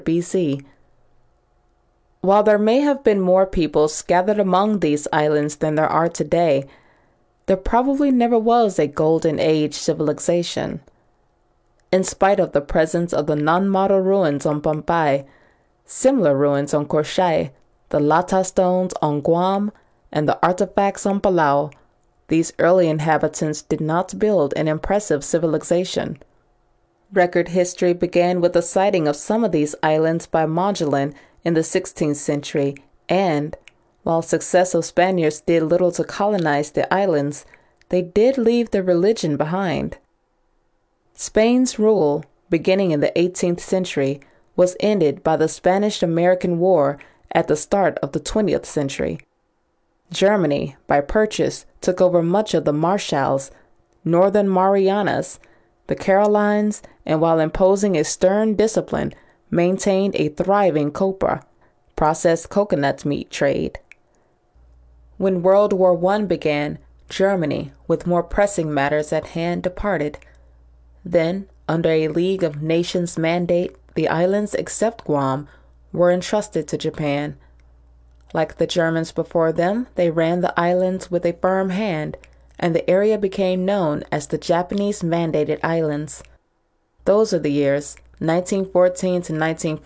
BC. While there may have been more people scattered among these islands than there are today, there probably never was a Golden Age civilization. In spite of the presence of the non-model ruins on Pohnpei, similar ruins on Korshai, the Lata stones on Guam, and the artifacts on Palau, these early inhabitants did not build an impressive civilization. Record history began with the sighting of some of these islands by Magellan in the 16th century, and, while successive Spaniards did little to colonize the islands, they did leave their religion behind. Spain's rule, beginning in the 18th century, was ended by the Spanish-American War at the start of the 20th century. Germany, by purchase, took over much of the Marshalls, Northern Marianas, the Carolines, and while imposing a stern discipline, maintained a thriving copra, processed coconut meat trade. When World War I began, Germany, with more pressing matters at hand, departed. Then, under a League of Nations mandate, the islands, except Guam, were entrusted to Japan. Like the Germans before them, they ran the islands with a firm hand, and the area became known as the Japanese Mandated Islands. Those are the years 1914 to 1945.